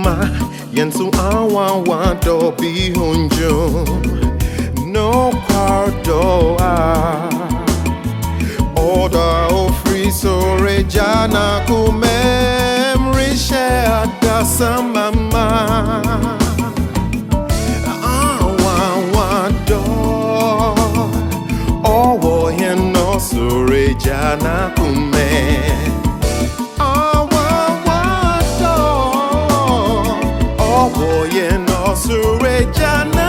ma yensu awa do bi hunjo no quardo Oda ofri sore jana kumem rishe adasa mama Awa do Owo yen no sore jana kumem Awa do Owo yen no sore jana